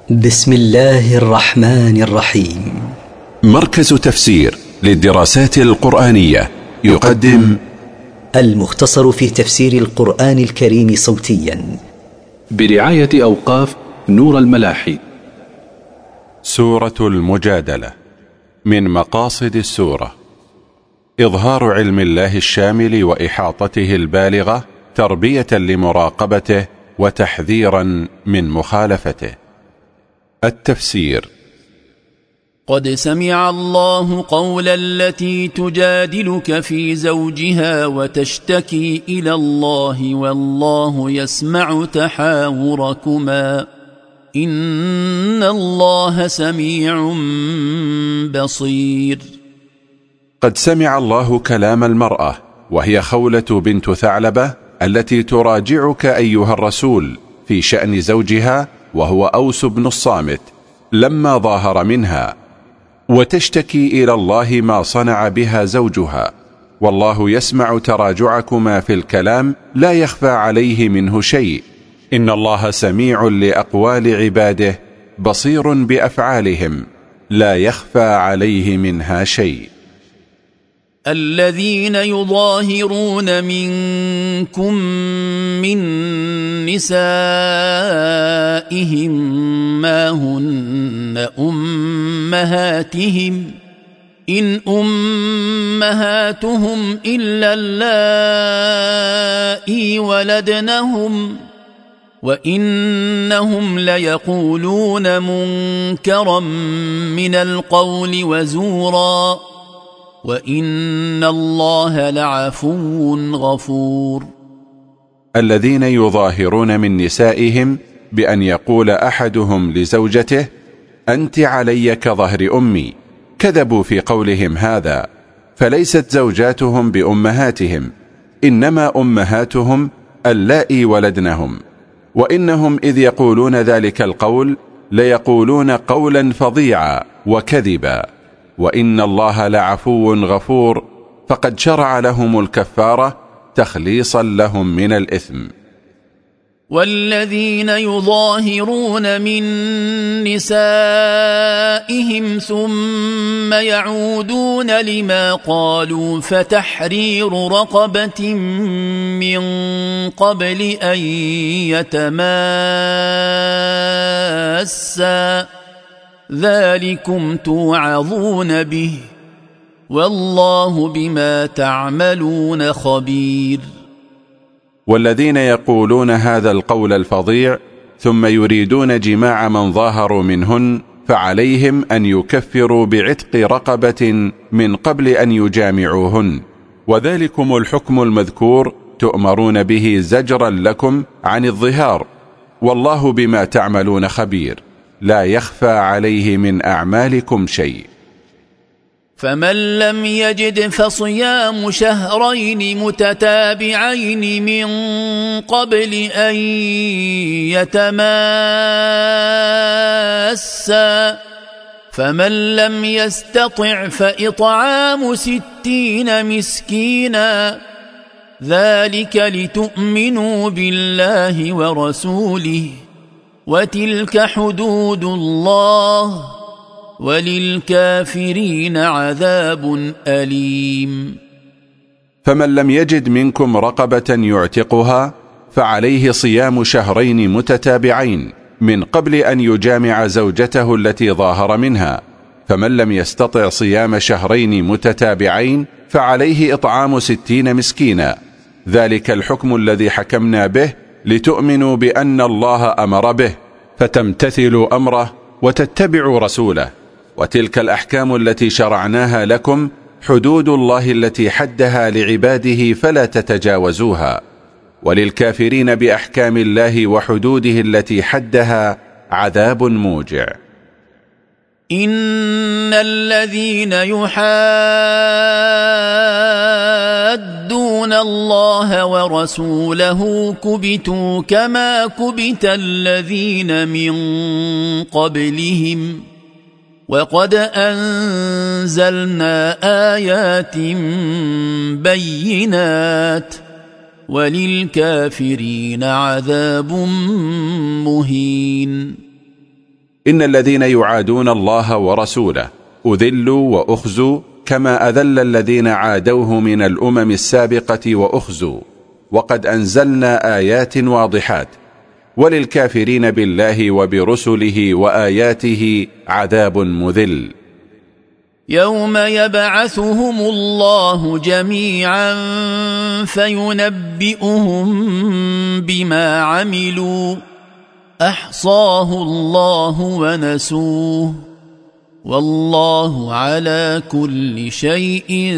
بسم الله الرحمن الرحيم. مركز تفسير للدراسات القرآنية يقدم المختصر في تفسير القرآن الكريم صوتيا برعاية أوقاف نور الملاحي. سورة المجادلة. من مقاصد السورة إظهار علم الله الشامل وإحاطته البالغة تربية لمراقبته وتحذيرا من مخالفته. التفسير: قد سمع الله قول التي تجادلك في زوجها وتشتكي إلى الله والله يسمع تحاوركما إن الله سميع بصير. قد سمع الله كلام المرأة وهي خولة بنت ثعلبة التي تراجعك أيها الرسول في شأن زوجها وهو أوس بن الصامت لما ظاهر منها، وتشتكي إلى الله ما صنع بها زوجها، والله يسمع تراجعكما في الكلام لا يخفى عليه منه شيء، إن الله سميع لأقوال عباده بصير بأفعالهم لا يخفى عليه منها شيء. الذين يظاهرون منكم من نسائهم ما هن أمهاتهم إن أمهاتهم إلا اللائي ولدنهم وإنهم ليقولون منكرا من القول وزورا وإن الله لعفو غفور. الذين يظاهرون من نسائهم بأن يقول أحدهم لزوجته أنت علي كظهر أمي، كذبوا في قولهم هذا، فليست زوجاتهم بأمهاتهم، إنما أمهاتهم اللائي ولدنهم، وإنهم إذ يقولون ذلك القول ليقولون قولا فظيعا وكذبا، وإن الله لعفو غفور، فقد شرع لهم الكفارة تخليصا لهم من الإثم. والذين يظاهرون من نسائهم ثم يعودون لما قالوا فتحرير رقبة من قبل أن يتماسا ذلكم توعظون به والله بما تعملون خبير. والذين يقولون هذا القول الفظيع ثم يريدون جماع من ظاهروا منهن فعليهم أن يكفروا بعتق رقبة من قبل أن يجامعوهن، وذلكم الحكم المذكور تؤمرون به زجرا لكم عن الظهار، والله بما تعملون خبير، لا يخفى عليه من أعمالكم شيء. فمن لم يجد فصيام شهرين متتابعين من قبل أن يتماسا فمن لم يستطع فإطعام 60 مسكينا ذلك لتؤمنوا بالله ورسوله وتلك حدود الله وللكافرين عذاب أليم. فمن لم يجد منكم رقبة يعتقها فعليه صيام شهرين متتابعين من قبل أن يجامع زوجته التي ظاهر منها، فمن لم يستطع صيام شهرين متتابعين فعليه إطعام 60 مسكينا، ذلك الحكم الذي حكمنا به لتؤمنوا بأن الله أمر به فتمتثلوا أمره وتتبعوا رسوله، وتلك الأحكام التي شرعناها لكم حدود الله التي حدها لعباده فلا تتجاوزوها، وللكافرين بأحكام الله وحدوده التي حدها عذاب موجع. إن الذين يحادون الله ورسوله كبتوا كما كبت الذين من قبلهم وقد أنزلنا آيات بينات وللكافرين عذاب مهين. إن الذين يعادون الله ورسوله أذلوا وأخزوا كما أذل الذين عادوه من الأمم السابقة وأخزوا، وقد أنزلنا آيات واضحات، وللكافرين بالله وبرسله وآياته عذاب مذل. يوم يبعثهم الله جميعا فينبئهم بما عملوا أحصاه الله ونسوه والله على كل شيء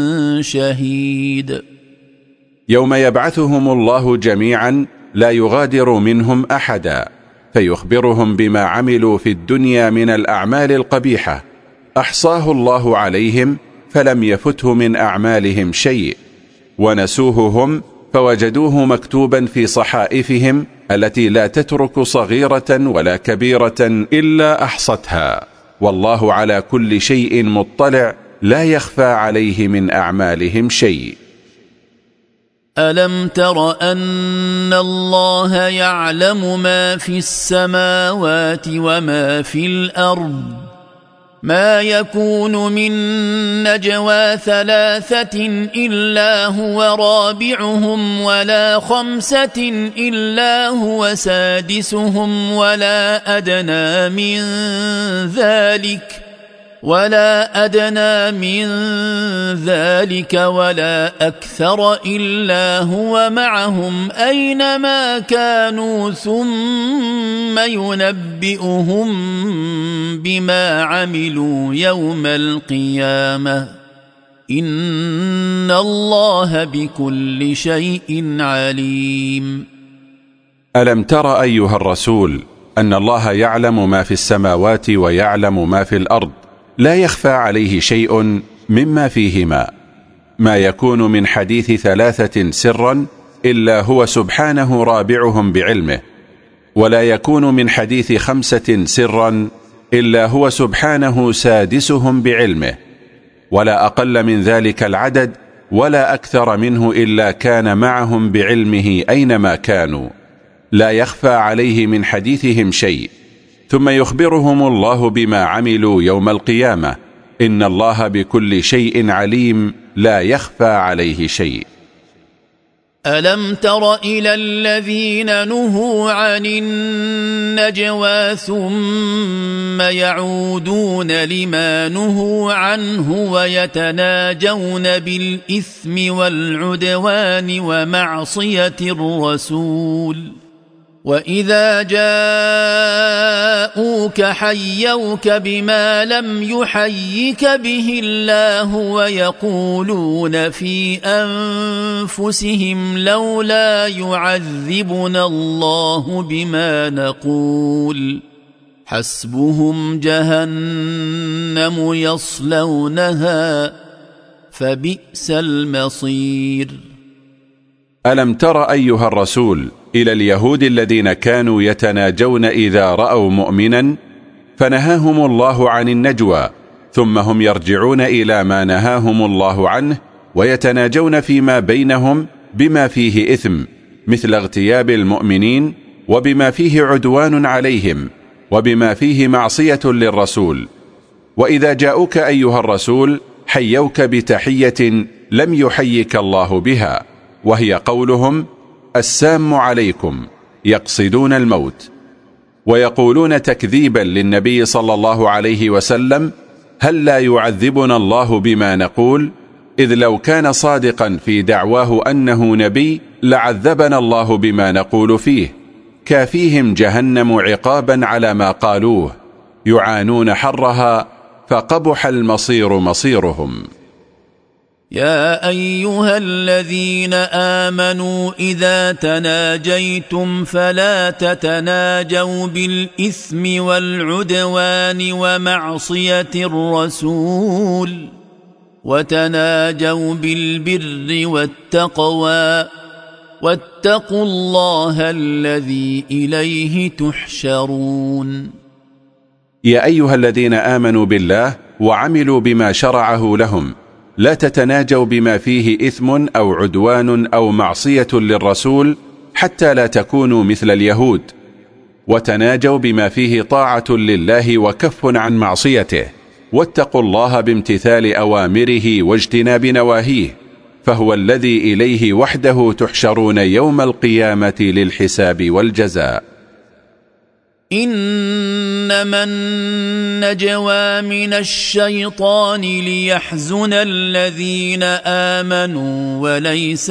شهيد. يوم يبعثهم الله جميعا لا يغادر منهم أحدا، فيخبرهم بما عملوا في الدنيا من الأعمال القبيحة، أحصاه الله عليهم فلم يفته من أعمالهم شيء، ونسوه هم فوجدوه مكتوبا في صحائفهم التي لا تترك صغيرة ولا كبيرة إلا أحصتها، والله على كل شيء مطلع لا يخفى عليه من أعمالهم شيء. ألم تر أن الله يعلم ما في السماوات وما في الأرض ما يكون من نجوى ثلاثة إلا هو رابعهم ولا خمسة إلا هو سادسهم ولا أدنى من ذلك ولا أكثر إلا هو معهم أينما كانوا ثم ينبئهم بما عملوا يوم القيامة إن الله بكل شيء عليم. ألم تر أيها الرسول أن الله يعلم ما في السماوات ويعلم ما في الأرض، لا يخفى عليه شيء مما فيهما، ما يكون من حديث ثلاثة سرا إلا هو سبحانه رابعهم بعلمه، ولا يكون من حديث خمسة سرا إلا هو سبحانه سادسهم بعلمه، ولا أقل من ذلك العدد ولا أكثر منه إلا كان معهم بعلمه أينما كانوا، لا يخفى عليه من حديثهم شيء. ثم يخبرهم الله بما عملوا يوم القيامة إن الله بكل شيء عليم لا يخفى عليه شيء. ألم تر إلى الذين نهوا عن النجوى ثم يعودون لما نهوا عنه ويتناجون بالإثم والعدوان ومعصية الرسول وإذا جاءوك حيوك بما لم يحيك به الله ويقولون في أنفسهم لولا يعذبنا الله بما نقول حسبهم جهنم يصلونها فبئس المصير. ألم تر أيها الرسول إلى اليهود الذين كانوا يتناجون إذا رأوا مؤمنا فنهاهم الله عن النجوى، ثم هم يرجعون إلى ما نهاهم الله عنه ويتناجون فيما بينهم بما فيه إثم مثل اغتياب المؤمنين، وبما فيه عدوان عليهم، وبما فيه معصية للرسول. وإذا جاءوك أيها الرسول حيوك بتحية لم يحيك الله بها، وهي قولهم السام عليكم، يقصدون الموت، ويقولون تكذيبا للنبي صلى الله عليه وسلم هل لا يعذبنا الله بما نقول، إذ لو كان صادقا في دعواه أنه نبي لعذبنا الله بما نقول فيه، كافيهم جهنم عقابا على ما قالوه، يعانون حرها فقبح المصير مصيرهم. يا أيها الذين آمنوا إذا تناجيتم فلا تتناجوا بالإثم والعدوان ومعصية الرسول وتناجوا بالبر والتقوى واتقوا الله الذي إليه تحشرون. يا أيها الذين آمنوا بالله وعملوا بما شرعه لهم لا تتناجوا بما فيه إثم أو عدوان أو معصية للرسول حتى لا تكونوا مثل اليهود، وتناجوا بما فيه طاعة لله وكف عن معصيته، واتقوا الله بامتثال أوامره واجتناب نواهيه، فهو الذي إليه وحده تحشرون يوم القيامة للحساب والجزاء. إنما النجوى من الشيطان ليحزن الذين آمنوا وليس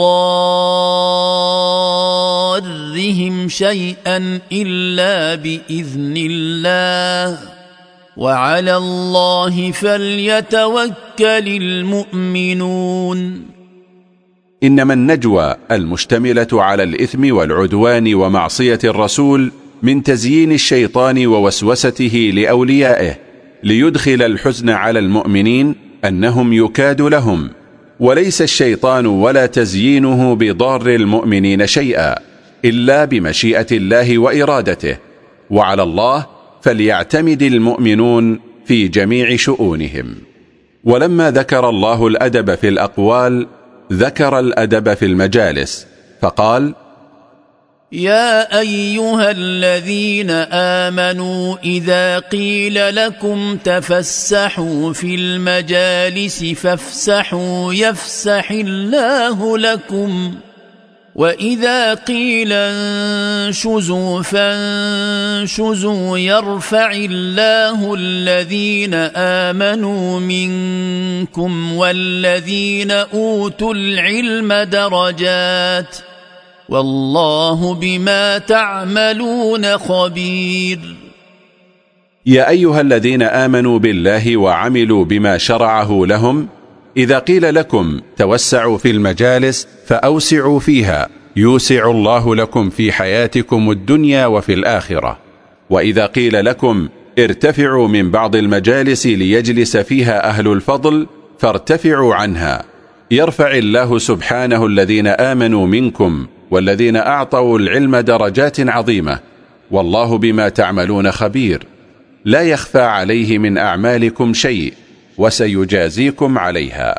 بضارهم شيئا إلا بإذن الله وعلى الله فليتوكل المؤمنون. إنما النجوى المشتملة على الإثم والعدوان ومعصية الرسول من تزيين الشيطان ووسوسته لأوليائه ليدخل الحزن على المؤمنين أنهم يكاد لهم، وليس الشيطان ولا تزيينه بضار المؤمنين شيئا إلا بمشيئة الله وإرادته، وعلى الله فليعتمد المؤمنون في جميع شؤونهم. ولما ذكر الله الأدب في الأقوال ذكر الأدب في المجالس، فقال: يا أيها الذين آمنوا إذا قيل لكم تفسحوا في المجالس فافسحوا يفسح الله لكم، وإذا قيل انشزوا فانشزوا يرفع الله الذين آمنوا منكم والذين أوتوا العلم درجات والله بما تعملون خبير. يا أيها الذين آمنوا بالله وعملوا بما شرعه لهم، إذا قيل لكم توسعوا في المجالس فأوسعوا فيها يوسع الله لكم في حياتكم الدنيا وفي الآخرة، وإذا قيل لكم ارتفعوا من بعض المجالس ليجلس فيها أهل الفضل فارتفعوا عنها يرفع الله سبحانه الذين آمنوا منكم والذين أعطوا العلم درجات عظيمة، والله بما تعملون خبير، لا يخفى عليه من أعمالكم شيء وسيجازيكم عليها.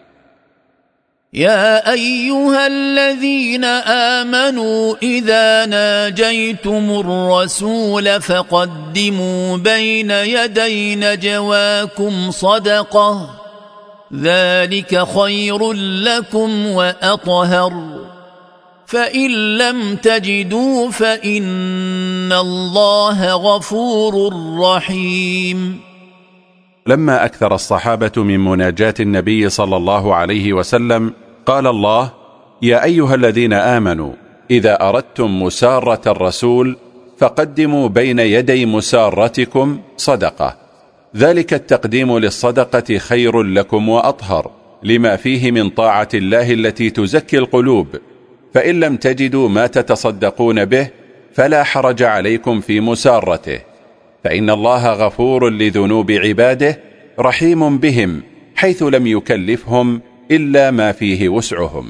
يا أيها الذين آمنوا إذا ناجيتم الرسول فقدموا بين يدي نجواكم صدقة ذلك خير لكم وأطهر، فإن لم تجدوا فإن الله غفور رحيم. لما أكثر الصحابة من مناجاة النبي صلى الله عليه وسلم قال الله: يا أيها الذين آمنوا إذا أردتم مسارة الرسول فقدموا بين يدي مسارتكم صدقة، ذلك التقديم للصدقة خير لكم وأطهر لما فيه من طاعة الله التي تزكي القلوب، فإن لم تجدوا ما تتصدقون به فلا حرج عليكم في مسارته، فإن الله غفور لذنوب عباده رحيم بهم حيث لم يكلفهم إلا ما فيه وسعهم.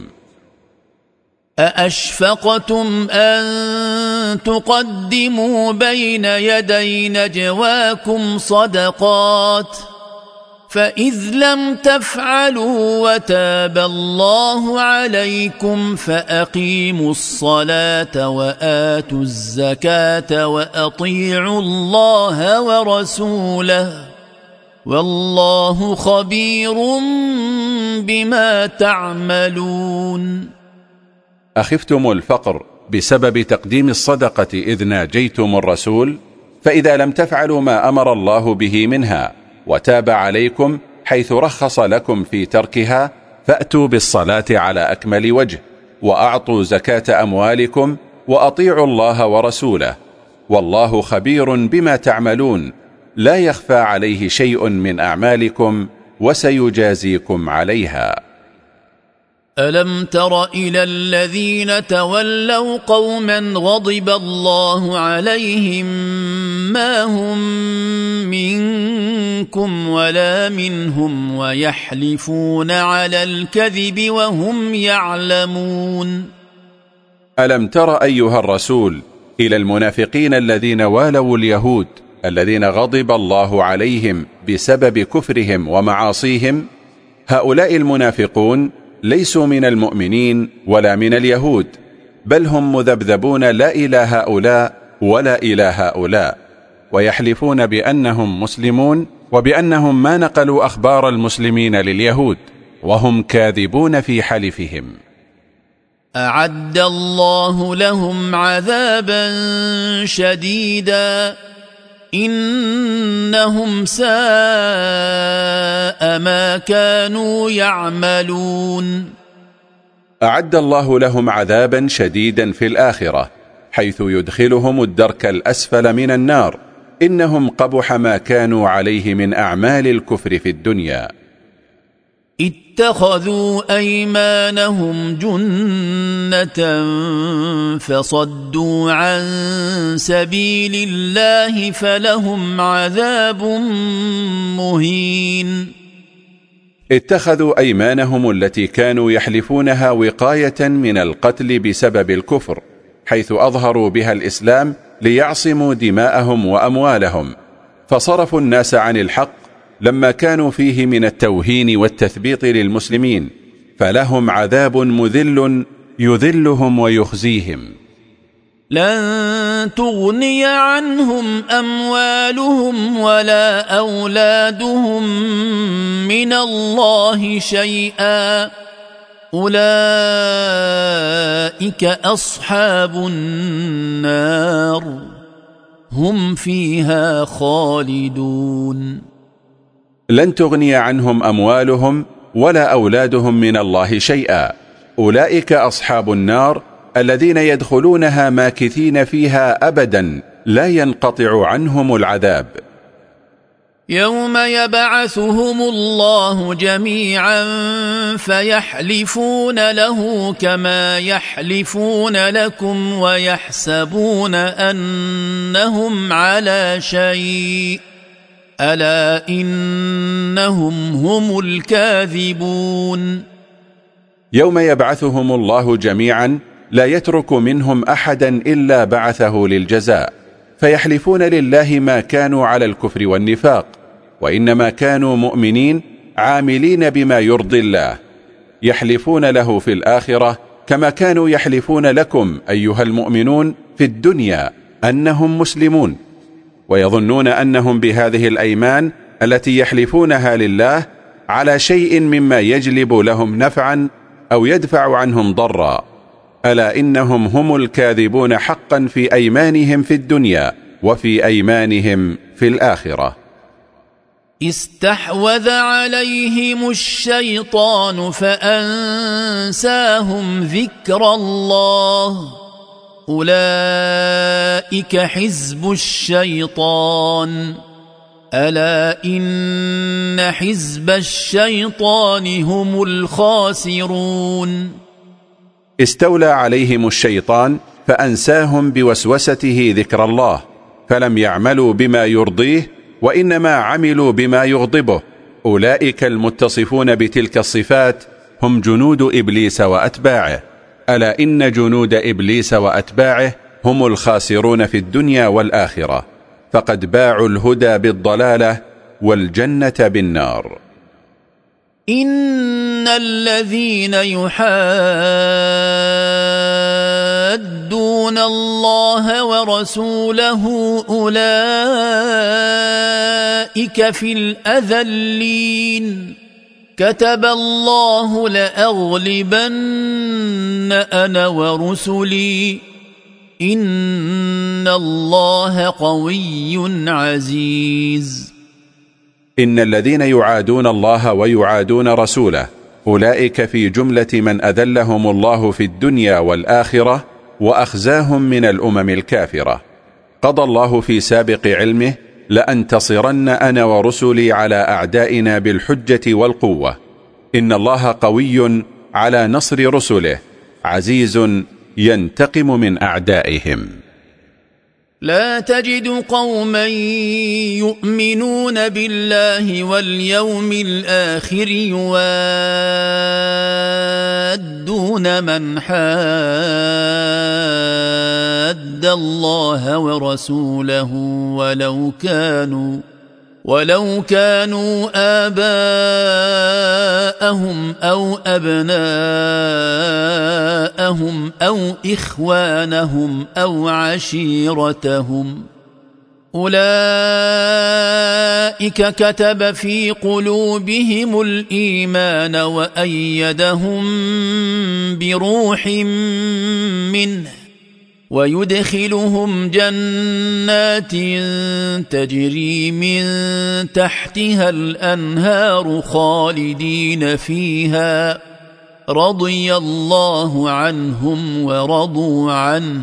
أأشفقتم أن تقدموا بين يدي نجواكم صدقات فإذ لم تفعلوا وتاب الله عليكم فأقيموا الصلاة وآتوا الزكاة وأطيعوا الله ورسوله والله خبير بما تعملون. أخفتم الفقر بسبب تقديم الصدقة إذ ناجيتم الرسول، فإذا لم تفعلوا ما أمر الله به منها وتاب عليكم حيث رخص لكم في تركها فأتوا بالصلاة على أكمل وجه وأعطوا زكاة أموالكم وأطيعوا الله ورسوله والله خبير بما تعملون، لا يخفى عليه شيء من أعمالكم وسيجازيكم عليها. ألم تر إلى الذين تولوا قوما غضب الله عليهم ما هم منكم ولا منهم ويحلفون على الكذب وهم يعلمون. ألم تر أيها الرسول إلى المنافقين الذين والوا اليهود الذين غضب الله عليهم بسبب كفرهم ومعاصيهم؟ هؤلاء المنافقون ليسوا من المؤمنين ولا من اليهود، بل هم مذبذبون لا إلى هؤلاء ولا إلى هؤلاء، ويحلفون بأنهم مسلمون وبأنهم ما نقلوا أخبار المسلمين لليهود، وهم كاذبون في حلفهم. أعد الله لهم عذابا شديدا إنهم ساء ما كانوا يعملون. أعد الله لهم عذابا شديدا في الآخرة، حيث يدخلهم الدرك الأسفل من النار، إنهم قبح ما كانوا عليه من أعمال الكفر في الدنيا. اتخذوا أيمانهم جنة فصدوا عن سبيل الله فلهم عذاب مهين. اتخذوا أيمانهم التي كانوا يحلفونها وقاية من القتل بسبب الكفر، حيث أظهروا بها الإسلام ليعصموا دماءهم وأموالهم، فصرفوا الناس عن الحق لما كانوا فيه من التوهين والتثبيط للمسلمين، فلهم عذاب مذل يذلهم ويخزيهم. لن تغني عنهم أموالهم ولا أولادهم من الله شيئا أولئك أصحاب النار هم فيها خالدون. لن تغني عنهم أموالهم ولا أولادهم من الله شيئا، أولئك أصحاب النار الذين يدخلونها ماكثين فيها أبدا لا ينقطع عنهم العذاب. يوم يبعثهم الله جميعا فيحلفون له كما يحلفون لكم ويحسبون أنهم على شيء ألا إنهم هم الكاذبون. يوم يبعثهم الله جميعا لا يترك منهم أحدا إلا بعثه للجزاء، فيحلفون لله ما كانوا على الكفر والنفاق، وإنما كانوا مؤمنين عاملين بما يرضي الله، يحلفون له في الآخرة كما كانوا يحلفون لكم أيها المؤمنون في الدنيا أنهم مسلمون، ويظنون أنهم بهذه الأيمان التي يحلفونها لله على شيء مما يجلب لهم نفعا أو يدفع عنهم ضرا، ألا إنهم هم الكاذبون حقا في أيمانهم في الدنيا وفي أيمانهم في الآخرة. استحوذ عليهم الشيطان فأنساهم ذكر الله أولئك حزب الشيطان ألا إن حزب الشيطان هم الخاسرون. استولى عليهم الشيطان فأنساهم بوسوسته ذكر الله، فلم يعملوا بما يرضيه وإنما عملوا بما يغضبه، أولئك المتصفون بتلك الصفات هم جنود إبليس وأتباعه، ألا إن جنود إبليس وأتباعه هم الخاسرون في الدنيا والآخرة، فقد باعوا الهدى بالضلالة والجنة بالنار. إن الذين يحادون الله ورسوله أولئك في الأذلين كتب الله لأغلبن أنا ورسلي إن الله قوي عزيز. إن الذين يعادون الله ويعادون رسوله أولئك في جملة من أذلهم الله في الدنيا والآخرة وأخزاهم من الأمم الكافرة. قضى الله في سابق علمه لأنتصرن أنا ورسلي على أعدائنا بالحجة والقوة. إن الله قوي على نصر رسله عزيز ينتقم من أعدائهم. لا تجد قوما يؤمنون بالله واليوم الآخر يوادون من حاد الله ورسوله ولو كانوا آباءهم أو أبناءهم أو إخوانهم أو عشيرتهم أولئك كتب في قلوبهم الإيمان وأيدهم بروح منه ويدخلهم جنات تجري من تحتها الأنهار خالدين فيها رضي الله عنهم ورضوا عنه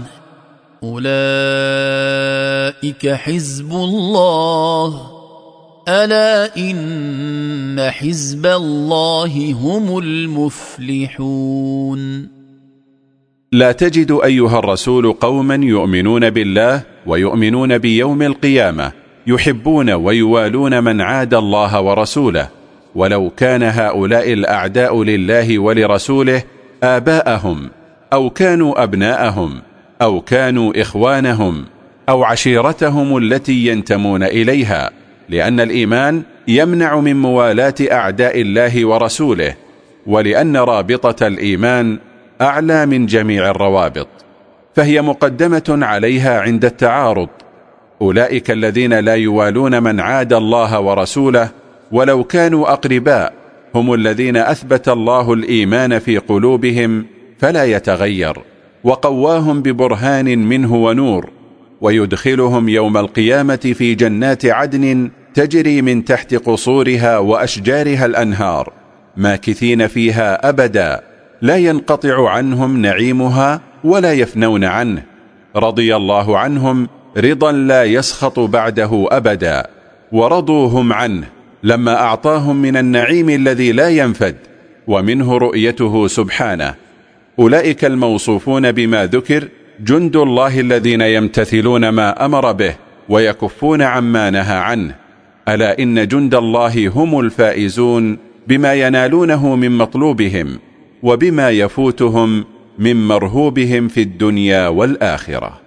أولئك حزب الله ألا إن حزب الله هم المفلحون. لا تجد أيها الرسول قوما يؤمنون بالله ويؤمنون بيوم القيامة يحبون ويوالون من عاد الله ورسوله، ولو كان هؤلاء الأعداء لله ولرسوله آباءهم أو كانوا أبناءهم أو كانوا إخوانهم أو عشيرتهم التي ينتمون إليها، لأن الإيمان يمنع من موالاة أعداء الله ورسوله، ولأن رابطة الإيمان أعلى من جميع الروابط، فهي مقدمة عليها عند التعارض. أولئك الذين لا يوالون من عاد الله ورسوله ولو كانوا أقرباء هم الذين أثبت الله الإيمان في قلوبهم فلا يتغير، وقواهم ببرهان منه ونور، ويدخلهم يوم القيامة في جنات عدن تجري من تحت قصورها وأشجارها الأنهار ماكثين فيها أبدا لا ينقطع عنهم نعيمها ولا يفنون عنه، رضي الله عنهم رضا لا يسخط بعده أبدا، ورضوا هم عنه لما أعطاهم من النعيم الذي لا ينفد ومنه رؤيته سبحانه. أولئك الموصوفون بما ذكر جند الله الذين يمتثلون ما أمر به ويكفون عما نهى عنه، ألا إن جند الله هم الفائزون بما ينالونه من مطلوبهم وبما يفوتهم من مرهوبهم في الدنيا والآخرة.